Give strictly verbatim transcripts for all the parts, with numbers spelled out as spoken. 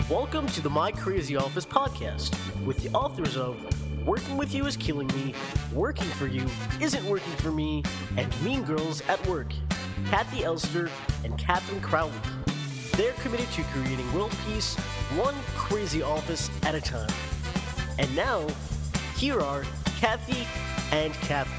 Welcome to the My Crazy Office podcast with the authors of Working With You Is Killing Me, Working For You Isn't Working For Me, and Mean Girls at Work, Kathy Elster and Catherine Crowley. They're committed to creating world peace, one crazy office at a time. And now, here are Kathy and Catherine.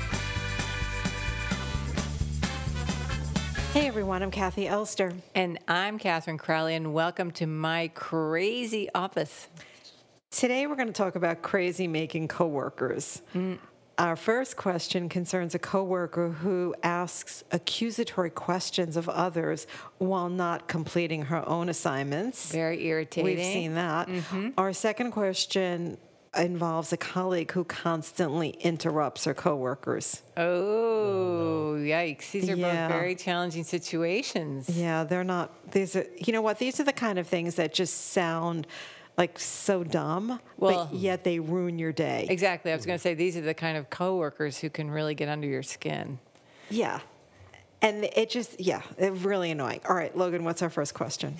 Hey everyone, I'm Kathy Elster. And I'm Catherine Crowley, and welcome to My Crazy Office. Today we're going to talk about crazy making coworkers. Mm. Our first question concerns a coworker who asks accusatory questions of others while not completing her own assignments. Very irritating. We've seen that. Mm-hmm. Our second question involves a colleague who constantly interrupts her coworkers. Oh, yikes. These are yeah. both very challenging situations. Yeah, they're not, these are, you know what, these are the kind of things that just sound like so dumb, well, but yet they ruin your day. Exactly. I was going to say, these are the kind of coworkers who can really get under your skin. Yeah. And it just, yeah, it's really annoying. All right, Logan, what's our first question?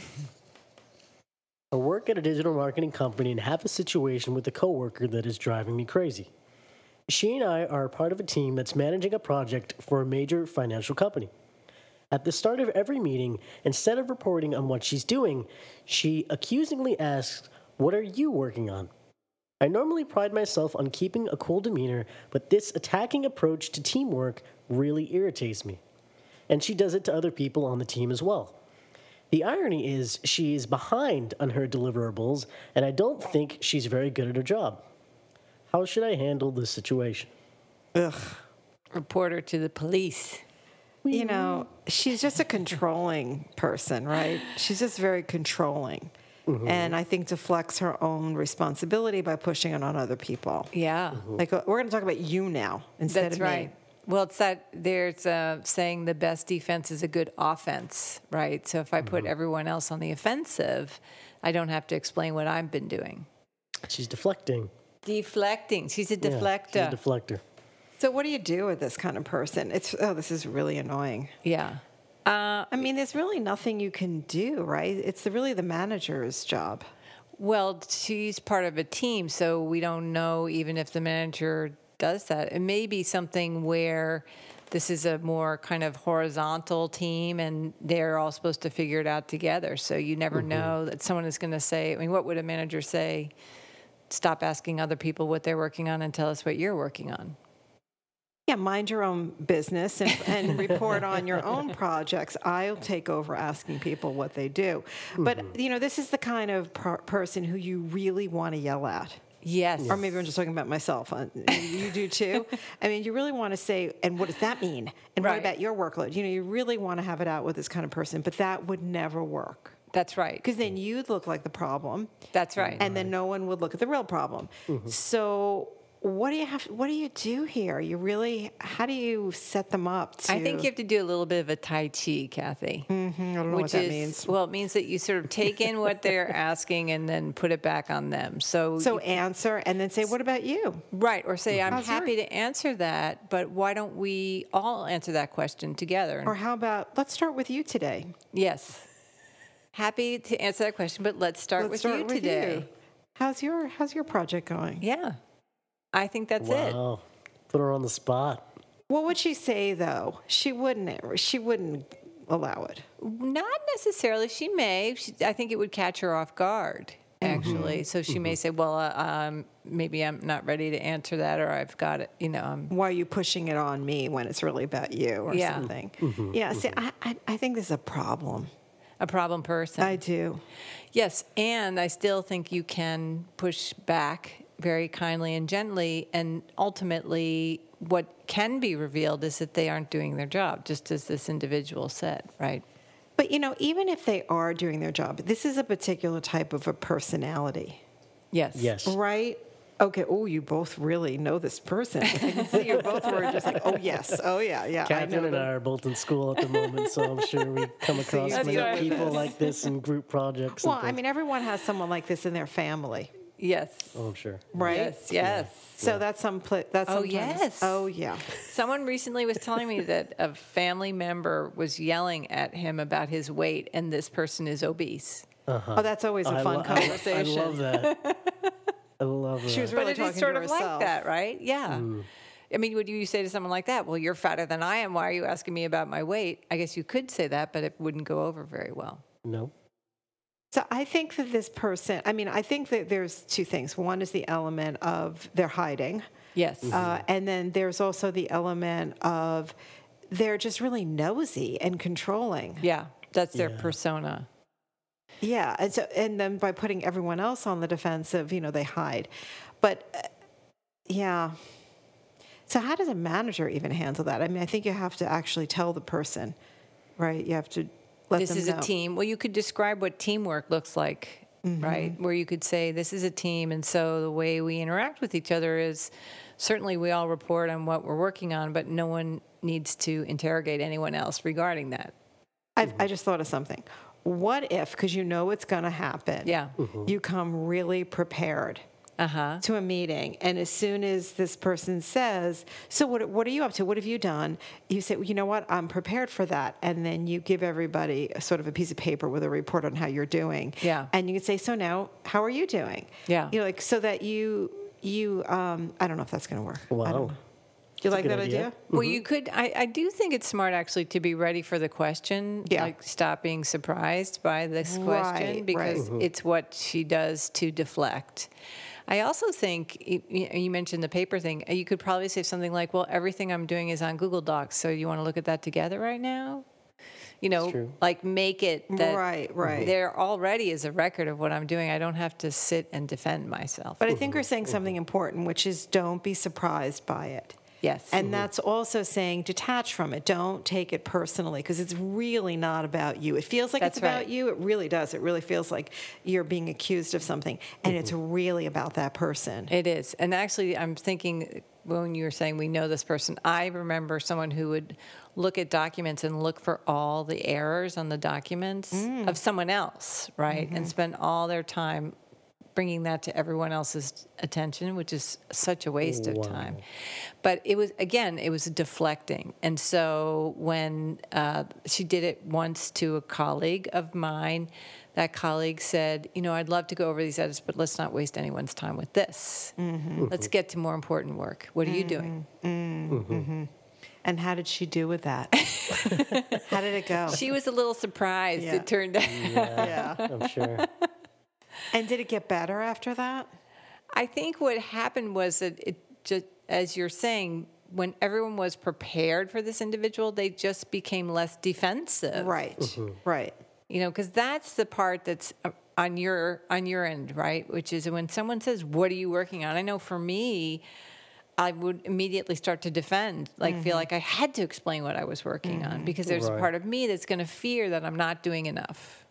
I work at a digital marketing company and have a situation with a coworker that is driving me crazy. She and I are part of a team that's managing a project for a major financial company. At the start of every meeting, instead of reporting on what she's doing, she accusingly asks, "What are you working on?" I normally pride myself on keeping a cool demeanor, but this attacking approach to teamwork really irritates me. And she does it to other people on the team as well. The irony is she is behind on her deliverables, and I don't think she's very good at her job. How should I handle this situation? Ugh. Report her to the police. You know, she's just a controlling person, right? She's just very controlling. Mm-hmm. And I think deflects her own responsibility by pushing it on other people. Yeah. Mm-hmm. Like, we're going to talk about you now instead That's of right. me. Well, it's that there's a saying the best defense is a good offense, right? So if I put mm-hmm. everyone else on the offensive, I don't have to explain what I've been doing. She's deflecting. Deflecting. She's a deflector. Yeah, she's a deflector. So what do you do with this kind of person? It's, oh, this is really annoying. Yeah. Uh, I mean, there's really nothing you can do, right? It's the, really the manager's job. Well, she's part of a team, so we don't know even if the manager does that. It may be something where this is a more kind of horizontal team and they're all supposed to figure it out together. So you never mm-hmm. know that someone is going to say, I mean, what would a manager say? Stop asking other people what they're working on and tell us what you're working on. Yeah, mind your own business and, and report on your own projects. I'll take over asking people what they do. Mm-hmm. But, you know, this is the kind of per- person who you really want to yell at. Yes. Or maybe I'm just talking about myself. You do too. I mean, you really want to say, and what does that mean? And right. what about your workload? You know, you really want to have it out with this kind of person, but that would never work. That's right. Because then you'd look like the problem. That's right. And then no one would look at the real problem. Mm-hmm. So what do you have? What do you do here? You really, how do you set them up to... I think you have to do a little bit of a Tai Chi, Kathy. Mm-hmm. I don't know which what that is, means. Well, it means that you sort of take in what they're asking and then put it back on them. So So you, answer and then say, what about you? Right. Or say, I'm How's happy your... to answer that, but why don't we all answer that question together? Or how about, let's start with you today. Yes. Happy to answer that question, but let's start let's with start you with today. You. How's your How's your project going? Yeah. I think that's wow. it. Wow. Put her on the spot. What would she say, though? She wouldn't. She wouldn't allow it. Not necessarily. She may. She, I think it would catch her off guard, actually. Mm-hmm. So she mm-hmm. may say, well, uh, um, maybe I'm not ready to answer that, or I've got it, you know. I'm... Why are you pushing it on me when it's really about you or yeah. something? Mm-hmm. Yeah, see, I, I, I think this is a problem. A problem person. I do. Yes, and I still think you can push back very kindly and gently, and ultimately what can be revealed is that they aren't doing their job, just as this individual said, right? But, you know, even if they are doing their job, this is a particular type of a personality. Yes. Yes. Right? Okay, oh, you both really know this person. I can see you both were just like, oh, yes, oh, yeah, yeah. Catherine I and I are both in school at the moment, so I'm sure we come So across many right. people like this in group projects. Well, and I mean, everyone has someone like this in their family. Yes. Oh, I'm sure. Right? Yes, yes. So that's some pla- that's Oh, sometimes, yes. Oh, yeah. Someone recently was telling me that a family member was yelling at him about his weight, and this person is obese. Oh, that's always a I fun lo- I lo- conversation. I love that. I love that. She was But really it talking is sort to of like herself. that, right? Yeah. I mean, would you say to someone like that, well, you're fatter than I am. Why are you asking me about my weight? I guess you could say that, but it wouldn't go over very well. No. So I think that this person, I mean, I think that there's two things. One is the element of they're hiding. Yes. Uh, and then there's also the element of they're just really nosy and controlling. Yeah. That's their Yeah. persona. Yeah. And so, and then by putting everyone else on the defensive, you know, they hide. But uh, yeah. So how does a manager even handle that? I mean, I think you have to actually tell the person, right? You have to let This them is know. a team. Well, you could describe what teamwork looks like, right? Where you could say, this is a team. And so the way we interact with each other is certainly we all report on what we're working on, but no one needs to interrogate anyone else regarding that. I've, I just thought of something. What if, because you know it's going to happen, Yeah. you come really prepared Uh-huh. to a meeting, and as soon as this person says, so what, what are you up to? What have you done? You say, well, you know what? I'm prepared for that. And then you give everybody a sort of a piece of paper with a report on how you're doing. Yeah. And you can say, so now, how are you doing? Yeah. You know, like, so that you, you, um, I don't know if that's going to work. I don't Wow. know. Do you like a good that idea? idea. Well, you could, I, I do think it's smart actually to be ready for the question. Yeah. Like stop being surprised by this Right, question because right. it's what she does to deflect. I also think, you, you mentioned the paper thing, you could probably say something like, well, everything I'm doing is on Google Docs, so you want to look at that together right now? You know, true. like make it that Right, right. there already is a record of what I'm doing. I don't have to sit and defend myself. But I think we're saying something important, which is don't be surprised by it. Yes. And that's also saying detach from it. Don't take it personally because it's really not about you. It feels like That's it's about right. you. It really does. It really feels like you're being accused of something. And it's really about that person. It is. And actually, I'm thinking when you were saying we know this person, I remember someone who would look at documents and look for all the errors on the documents of someone else, right? And spend all their time bringing that to everyone else's attention, which is such a waste of Wow. time. But it was, again, it was deflecting. And so when uh, she did it once to a colleague of mine, that colleague said, you know, I'd love to go over these edits, but let's not waste anyone's time with this. Let's get to more important work. What are you doing? And how did she do with that? How did it go? She was a little surprised, Yeah. it turned out. Yeah, Yeah. I'm sure. And did it get better after that? I think what happened was that it just, as you're saying, when everyone was prepared for this individual, they just became less defensive. Right. Right. You know, because that's the part that's uh, on your on your end, right? Which is when someone says, "What are you working on?" I know for me, I would immediately start to defend, like feel like I had to explain what I was working on because there's a Right. part of me that's going to fear that I'm not doing enough.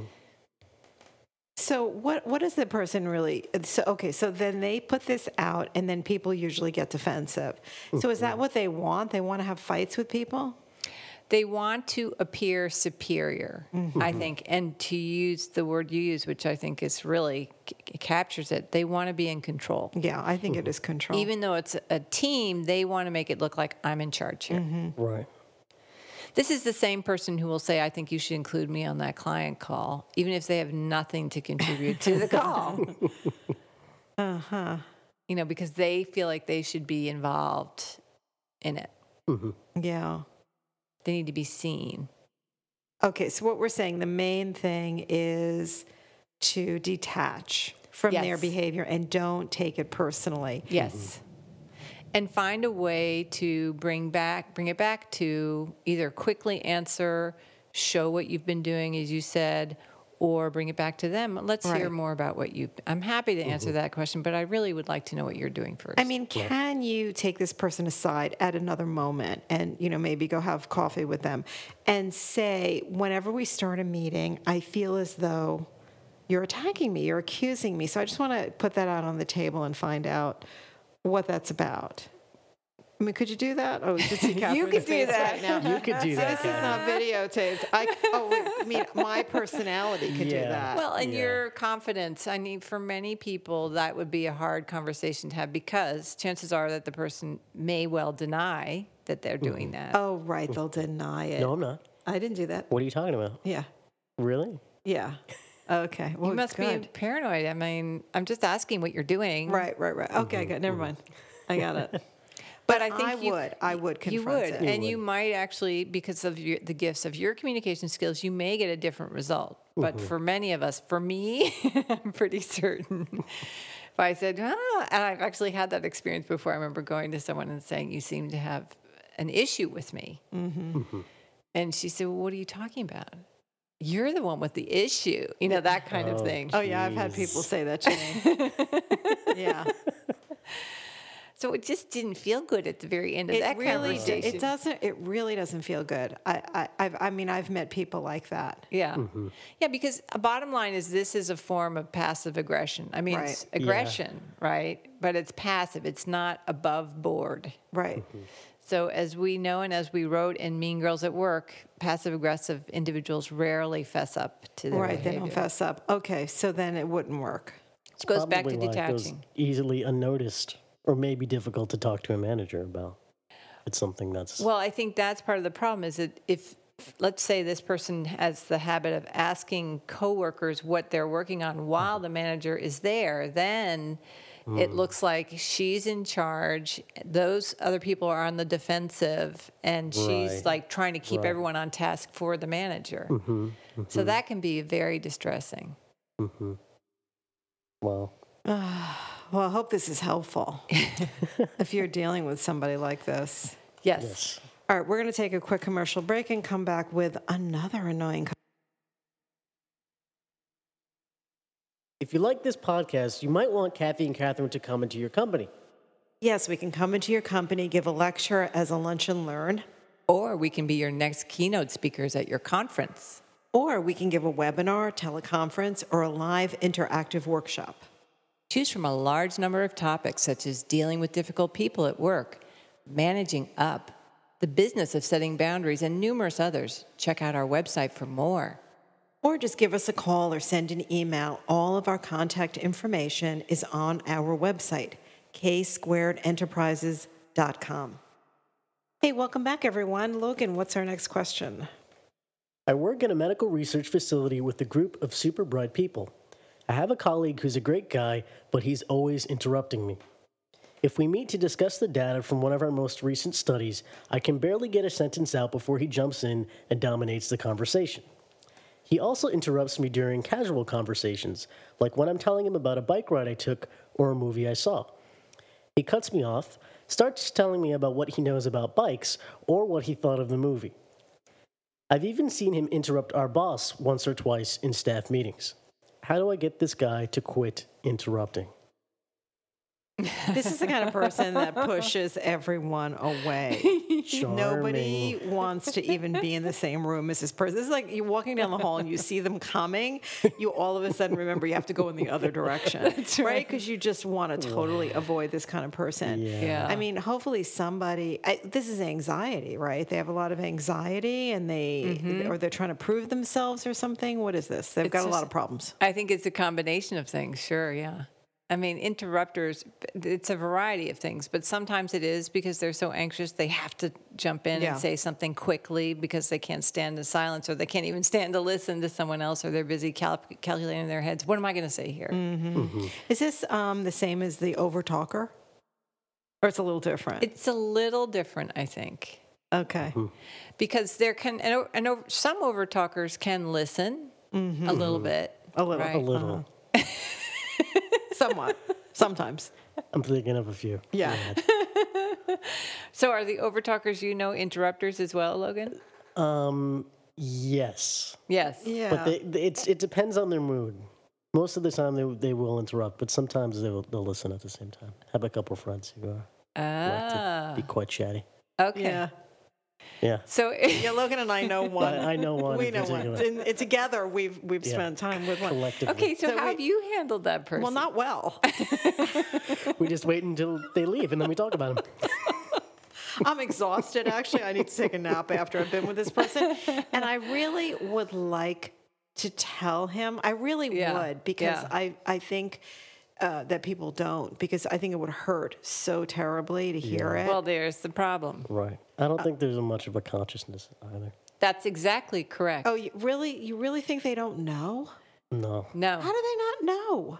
So what what is the person really? So okay, so then they put this out, and then people usually get defensive. So is that what they want? They want to have fights with people? They want to appear superior, I think, and to use the word you use, which I think is really c- captures it. They want to be in control. Yeah, I think it is control. Even though it's a team, they want to make it look like I'm in charge here. Right. This is the same person who will say, I think you should include me on that client call, even if they have nothing to contribute to the call. uh-huh. You know, because they feel like they should be involved in it. Yeah. They need to be seen. Okay, so what we're saying, the main thing is to detach from their Yes. behavior and don't take it personally. Yes. And find a way to bring back, bring it back to either quickly answer, show what you've been doing, as you said, or bring it back to them. Let's hear Right. more about what you. I'm happy to answer that question, but I really would like to know what you're doing first. I mean, can you take this person aside at another moment and, you know, maybe go have coffee with them and say, whenever we start a meeting, I feel as though you're attacking me, you're accusing me. So I just want to put that out on the table and find out what that's about. I mean, could you do that? Oh, you could see Catherine's could do face that. right now. You could do So that. this is not videotaped. I, oh, wait, I mean, my personality could do Yeah. that. Well, and Yeah. your confidence. I mean, for many people, that would be a hard conversation to have because chances are that the person may well deny that they're doing that. oh, right. They'll deny it. No, I'm not. I didn't do that. What are you talking about? Yeah. Really? Yeah. Okay. Well, You must good. be paranoid. I mean, I'm just asking what you're doing. Right, right, right. Okay, good. Never mind. I got it. But I think I you, would. I would You confront would, it. and you might actually, because of your, the gifts of your communication skills, you may get a different result. But for many of us, for me, I'm pretty certain. If I said, ah, and I've actually had that experience before. I remember going to someone and saying, "You seem to have an issue with me," mm-hmm. and she said, "Well, what are you talking about? You're the one with the issue," you know, that kind Oh, of thing. Oh yeah, I've had people say that to me. Yeah. So it just didn't feel good at the very end of It that really, conversation. it doesn't. It really doesn't feel good. I, I, I've, I mean, I've met people like that. Yeah. Yeah, because a bottom line is this is a form of passive aggression. I mean, it's Right. aggression, right? But it's passive. It's not above board. Right. So as we know and as we wrote in Mean Girls at Work, passive aggressive individuals rarely fess up to their Right. They behavior. don't fess up. Okay. So then it wouldn't work. It goes back to Probably why it goes detaching. easily unnoticed, or maybe difficult to talk to a manager about. It's something that's Well, I think that's part of the problem is that if, let's say this person has the habit of asking coworkers what they're working on while the manager is there, then it looks like she's in charge. Those other people are on the defensive, and she's Right. like trying to keep Right. everyone on task for the manager. So that can be very distressing. well. Well, I hope this is helpful if you're dealing with somebody like this. Yes. Yes. All right, we're going to take a quick commercial break and come back with another annoying. co- If you like this podcast, you might want Kathy and Catherine to come into your company. Yes, we can come into your company, give a lecture as a lunch and learn, Or we can be your next keynote speakers at your conference. or we can give a webinar, teleconference, or a live interactive workshop. Choose from a large number of topics such as dealing with difficult people at work, managing up, the business of setting boundaries, and numerous others. Check out our website for more. Or just give us a call or send an email. All of our contact information is on our website, k squared enterprises dot com. Hey, welcome back, everyone. Logan, what's our next question? I work in a medical research facility with a group of super bright people. I have a colleague who's a great guy, but he's always interrupting me. If we meet to discuss the data from one of our most recent studies, I can barely get a sentence out before he jumps in and dominates the conversation. He also interrupts me during casual conversations, like when I'm telling him about a bike ride I took or a movie I saw. He cuts me off, starts telling me about what he knows about bikes or what he thought of the movie. I've even seen him interrupt our boss once or twice in staff meetings. How do I get this guy to quit interrupting? This is the kind of person that pushes everyone away. Nobody Charming. wants to even be in the same room as this person. This is like you walking down the hall and you see them coming. You all of a sudden remember you have to go in the other direction, right? Because you just want to totally avoid this kind of person. Yeah. Yeah. I mean, hopefully somebody. I, this is anxiety, right? They have a lot of anxiety, and they or they're trying to prove themselves or something. What is this? They've It's got a lot just- of problems. I think it's a combination of things, sure, yeah. I mean, interrupters, it's a variety of things, but sometimes it is because they're so anxious they have to jump in Yeah. and say something quickly because they can't stand in silence, or they can't even stand to listen to someone else, or they're busy cal- calculating in their heads. What am I going to say here? Is this um, the same as the overtalker, or it's a little different? It's a little different, I think, Okay. because there can, and, o- and o- some overtalkers can listen a little bit. A little. right? A little. Somewhat. Sometimes. I'm thinking of a few. Yeah. So are the overtalkers, you know, interrupters as well, Logan? Um, yes. Yes. Yeah. But they, they- it's, it depends on their mood. Most of the time they, they will interrupt, but sometimes they will, they'll listen at the same time. I have a couple friends who are, like Ah, to be quite chatty. okay. Yeah. Yeah. So Yeah, Logan and I know one. I, I know one we in know one. particular. And, and together we've we've Yeah. spent time with one. Collectively. okay, so, So how we- have you handled that person? Well, not well. We just wait until they leave and then we talk about them. I'm exhausted, actually. I need to take a nap after I've been with this person. And I really would like to tell him. I really Yeah, would, because yeah. I, I think uh, that people don't, because I think it would hurt so terribly to hear it. Well, there's the problem. Right. I don't think there's a much of a consciousness either. That's exactly correct. Oh, you really? You really think they don't know? No. No. How do they not know?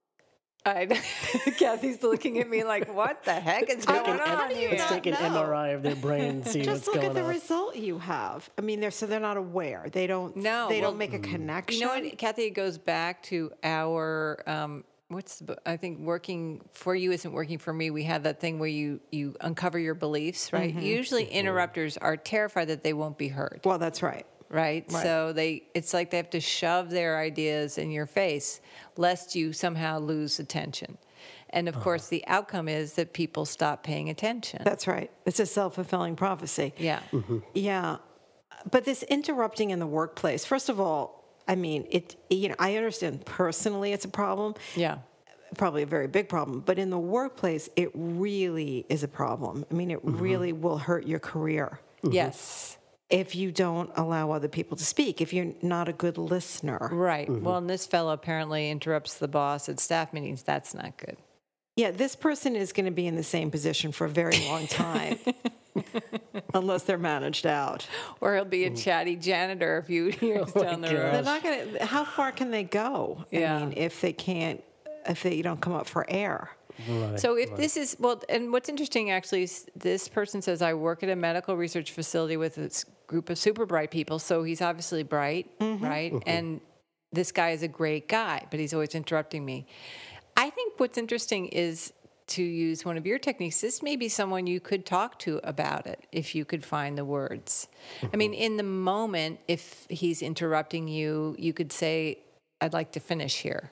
I, Kathy's looking at me like, what the heck is going Take an- on here? Let's take an know? M R I of their brain and see Just what's look going at the on. result you have. I mean, they're so they're not aware. They don't. No, they well, don't make a connection. You know what, Kathy? It goes back to our um, what's the, bo- I think working for you isn't working for me. We have that thing where you you uncover your beliefs, right? Usually, interrupters are terrified that they won't be heard, Well, that's right. right? Right. So they it's like they have to shove their ideas in your face, lest you somehow lose attention. And of course, the outcome is that people stop paying attention. That's right. It's a self fulfilling prophecy. yeah. Yeah. But this interrupting in the workplace, first of all, I mean, it, you know, I understand personally it's a problem, Yeah. probably a very big problem, but in the workplace, it really is a problem. I mean, it really will hurt your career Yes. if you don't allow other people to speak, if you're not a good listener. Right. Well, and this fellow apparently interrupts the boss at staff meetings. That's not good. Yeah, this person is going to be in the same position for a very long time, unless they're managed out. Or he'll be a chatty janitor a few years Oh my down the gosh. road. They're not going to. How far can they go? Yeah. I mean, if they can't, if they don't come up for air. Right. So if this is, well, and what's interesting actually is this person says, I work at a medical research facility with a s- group of super bright people. So he's obviously bright, right? And this guy is a great guy, but he's always interrupting me. I think what's interesting is to use one of your techniques. This may be someone you could talk to about it if you could find the words. I mean, in the moment, if he's interrupting you, you could say, I'd like to finish here.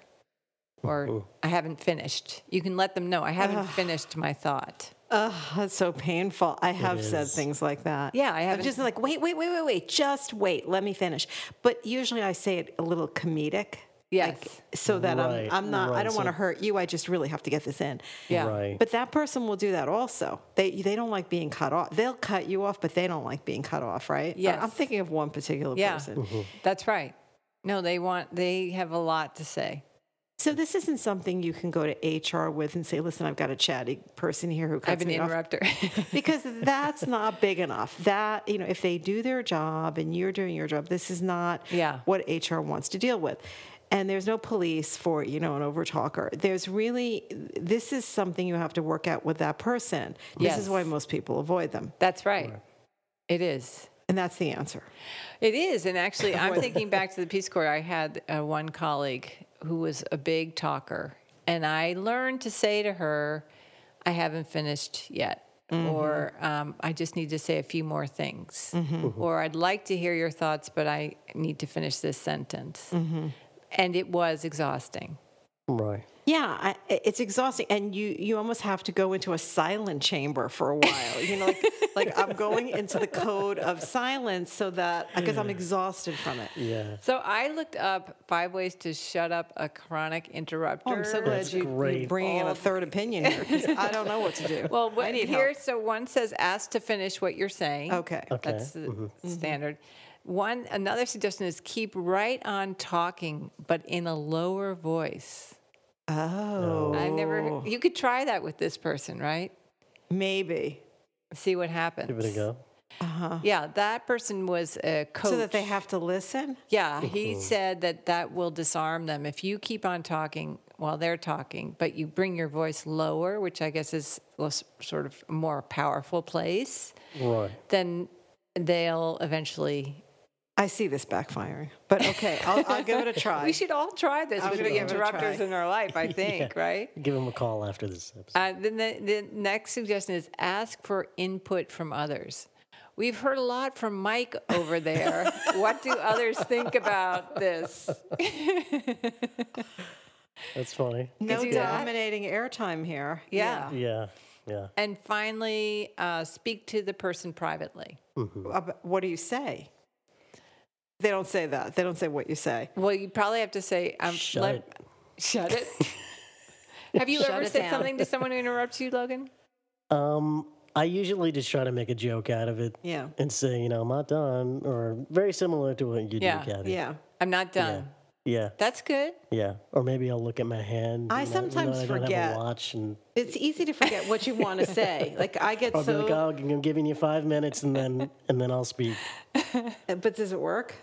Or I haven't finished. You can let them know, I haven't finished my thought. Oh, that's so painful. I have said is. things like that. Yeah, I I'm haven't- just like, wait, wait, wait, wait, wait. Just wait. Let me finish. But usually I say it a little comedic. Yes. Like, so that Right, I'm, I'm not, I right, don't want to so- hurt you. I just really have to get this in. Yeah. Right. But that person will do that also. They they don't like being cut off. They'll cut you off, but they don't like being cut off, right? Yes. I'm thinking of one particular Yeah. person. That's right. No, they want, they have a lot to say. So this isn't something you can go to H R with and say, listen, I've got a chatty person here who I cuts have an me off. interrupter. Because that's not big enough. That, you know, if they do their job and you're doing your job, this is not Yeah. what H R wants to deal with. And there's no police for, you know, an overtalker. There's really, this is something you have to work out with that person. This Yes. is why most people avoid them. That's right. It is. And that's the answer. It is. And actually, I'm thinking back to the Peace Corps. I had uh, one colleague who was a big talker. And I learned to say to her, I haven't finished yet. Or um, I just need to say a few more things. Or I'd like to hear your thoughts, but I need to finish this sentence. And it was exhausting. Right. Yeah, I, it's exhausting, and you you almost have to go into a silent chamber for a while. You know, like like I'm going into the code of silence so that because I'm exhausted from it. Yeah. So I looked up five ways to shut up a chronic interrupter. Oh, I'm so glad That's you, you're great. bringing in a third opinion here because I don't know what to do. Well, I what, need here, help. so one says ask to finish what you're saying. Okay. Okay. That's the standard. One another suggestion is keep right on talking, but in a lower voice. Oh, I've never. You could try that with this person, right? maybe See what happens. Give it a go. Yeah, that person was a coach. so that they have to listen. Yeah, he said that that will disarm them if you keep on talking while they're talking, but you bring your voice lower, which I guess is a s- sort of a more powerful place. Right. Then they'll eventually. I see this backfiring, but okay, I'll, I'll give it a try. We should all try this I'm with gonna the give it a interrupters try. in our life, I think, right? Give them a call after this episode. Uh, then the, the next suggestion is ask for input from others. We've heard a lot from Mike over there. What do others think about this? That's funny. no do that? dominating airtime here. Yeah. Yeah. Yeah. And finally, uh, speak to the person privately. Ab- What do you say? They don't say that. They don't say what you say. Well, you probably have to say, um, Shut let- it. Shut it. Have you Shut ever it said down. something to someone who interrupts you, Logan? Um, I usually just try to make a joke out of it. Yeah. And say, you know, I'm not done, or very similar to what you Yeah. do, Kathy. Yeah. I'm not done. Yeah. That's good. Yeah. Or maybe I'll look at my hand. I you know, sometimes you know, I don't forget. have a watch, and It's easy to forget what you want to say. Like I get I'll be so. like, oh, I'm giving you five minutes, and then and then I'll speak. But does it work?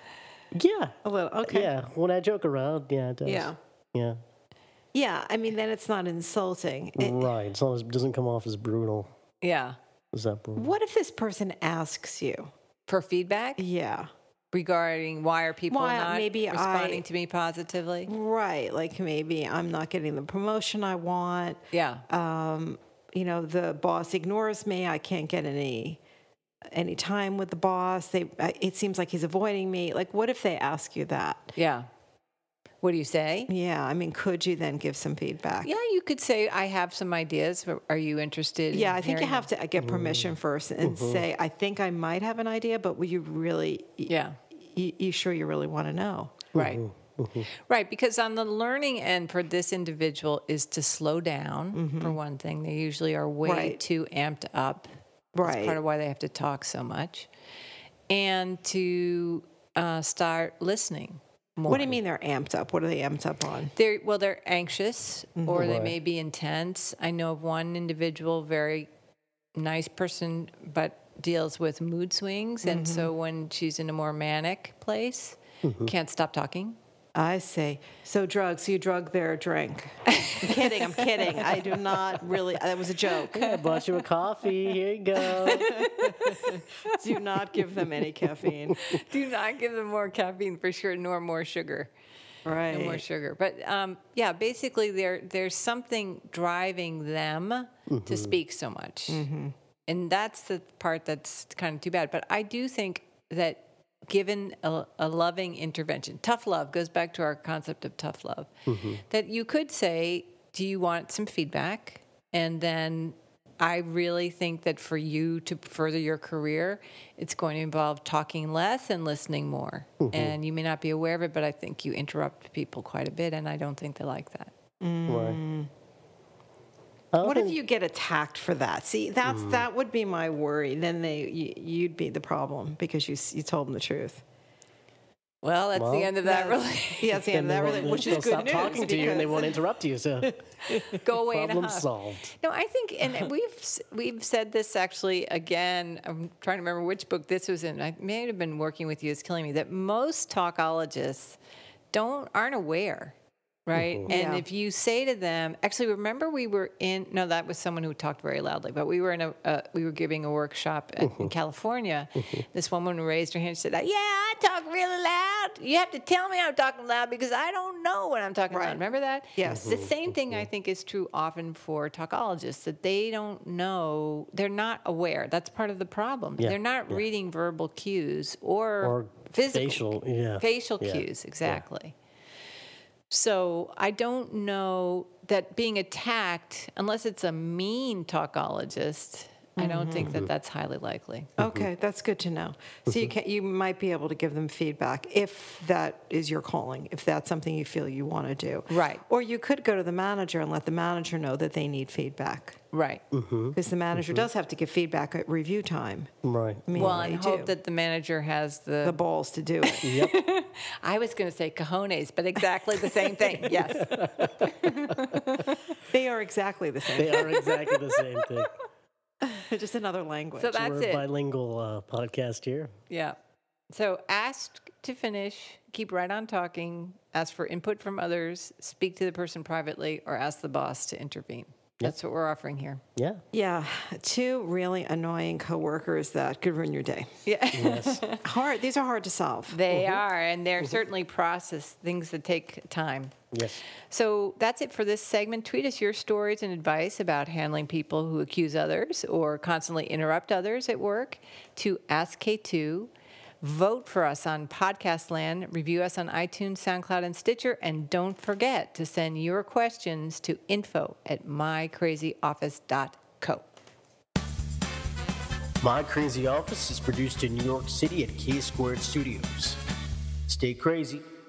Yeah. A little, okay. Yeah. When I joke around, yeah, it does. Yeah. Yeah. Yeah, I mean, then it's not insulting. It- Right. It's not, it doesn't come off as brutal. Yeah. Is that brutal? what if this person asks you? For feedback Yeah. regarding why are people Why- not maybe responding I- to me positively? Right. Like maybe I'm not getting the promotion I want. Yeah. Um, you know, the boss ignores me. I can't get any any time with the boss. They I- it seems like he's avoiding me. Like what if they ask you that? Yeah. What do you say? Yeah, I mean, could you then give some feedback? Yeah, you could say, I have some ideas. Are you interested? Yeah, in I think you hearing have to get permission first and say, I think I might have an idea, but will you really, y- Yeah. y- you sure you really want to know? Right. Right, because on the learning end for this individual is to slow down, for one thing. They usually are way Right. too amped up. Right. That's part of why they have to talk so much. And to uh, start listening more. What do you mean they're amped up? What are they amped up on? They're, well, they're anxious or they Right. may be intense. I know of one individual, very nice person, but deals with mood swings. And so when she's in a more manic place, can't stop talking. I see. So drugs, you drug their drink. I'm kidding, I'm kidding. I do not really, that was a joke. I bought you a coffee. Here you go. Do not give them any caffeine. Do not give them more caffeine for sure, nor more sugar. Right. No more sugar. But um, yeah, basically, there there's something driving them to speak so much, and that's the part that's kind of too bad. But I do think that given a, a loving intervention, tough love goes back to our concept of tough love. That you could say, "Do you want some feedback?" And then I really think that for you to further your career, it's going to involve talking less and listening more. And you may not be aware of it, but I think you interrupt people quite a bit, and I don't think they like that. Right. I don't What if think- you get attacked for that? See, that's Mm. that would be my worry. Then they you, you'd be the problem because you s- you told them the truth. Well, that's Well, the end of that. That's- Really, Yeah, that's the end of Then that, they really, won't- which is they'll good stop news. talking to you and they because- won't interrupt you. So go away and problem huff. solved. No, I think, and we've s- we've said this actually again. I'm trying to remember which book this was in. I may have been working with you. Is killing me. That most talkologists don't aren't aware, right? And Yeah. if you say to them, actually, remember we were in. No, that was someone who talked very loudly. But we were in a uh, we were giving a workshop at, in California. This woman raised her hand and said, "Yeah, I talk really loud. You have to tell me I'm talking loud because I don't know when I'm talking Right. loud." Remember that? Yes. The same thing I think is true often for talkologists, that they don't know, they're not aware. That's part of the problem. Yeah, They're not yeah. reading verbal cues or, Or physical facial, yeah. facial Yeah, cues, exactly. So I don't know that being attacked, unless it's a mean talkologist, I don't think that that's highly likely. Okay, that's good to know. So you can you might be able to give them feedback if that is your calling, if that's something you feel you want to do. Right. Or you could go to the manager and let the manager know that they need feedback. Right. Because the manager does have to give feedback at review time. Right. I mean, Well, they and do. hope that the manager has the, the balls to do it. Yep. I was going to say cojones, but exactly the same thing. Yes. They are exactly the same. They are exactly the same thing. Just another language. So that's We're a it. bilingual uh, podcast here. Yeah. So ask to finish, keep right on talking, ask for input from others, speak to the person privately, or ask the boss to intervene. That's what we're offering here. Yeah. Yeah, two really annoying coworkers that could ruin your day. Yeah. Yes. Hard. These are hard to solve. They are, and they're certainly process things that take time. Yes. So that's it for this segment. Tweet us your stories and advice about handling people who accuse others or constantly interrupt others at work to Ask K two. Vote for us on Podcast Land. Review us on iTunes, SoundCloud, and Stitcher. And don't forget to send your questions to info at my crazy office dot co. My Crazy Office is produced in New York City at K Squared Studios. Stay crazy.